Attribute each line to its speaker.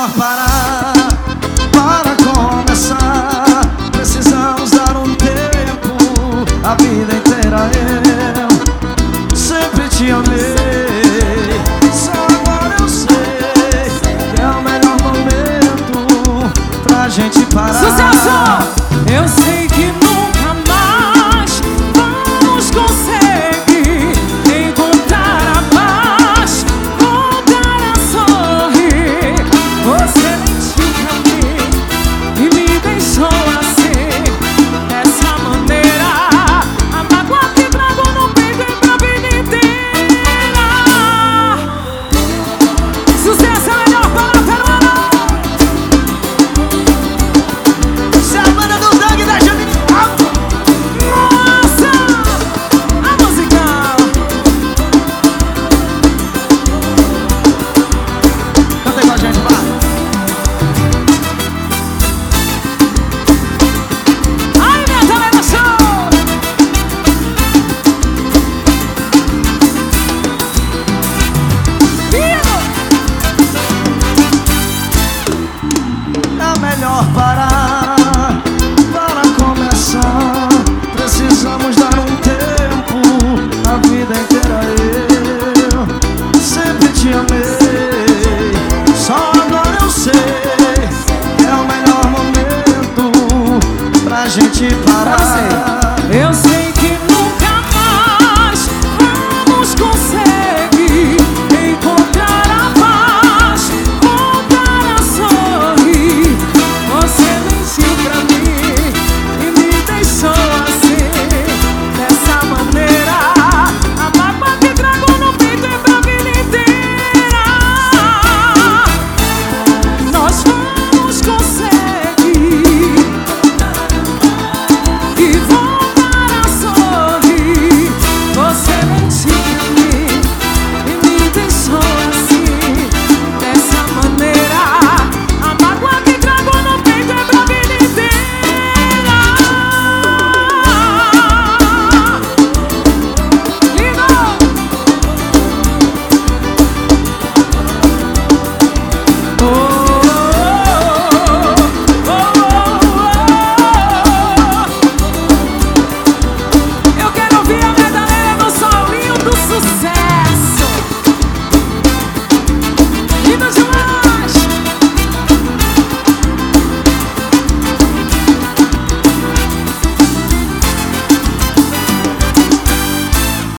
Speaker 1: melhor parar para começar. Precisamos dar um tempo, a vida inteira eu sempre te amei. Só agora eu sei que é o melhor momento pra gente parar.
Speaker 2: Sucesso! Eu sei que nunca mais vamos conseguir encontrar a paz, voltar a sorrir. Você mentiu pra mim e me deixou assim, dessa maneira. A mágoa que trago no peito é pra vida inteira. Sucesso é melhor para a Peruana.
Speaker 1: Essa é a banda do Doug da Juninho.
Speaker 2: Nossa! A musical.
Speaker 1: Canta aí com a gente, vai.
Speaker 2: Ai, minha galera, show!
Speaker 1: É melhor parar para começar. Precisamos dar um tempo, a vida inteira eu sempre te amei. Só agora eu sei que é o melhor momento pra gente parar.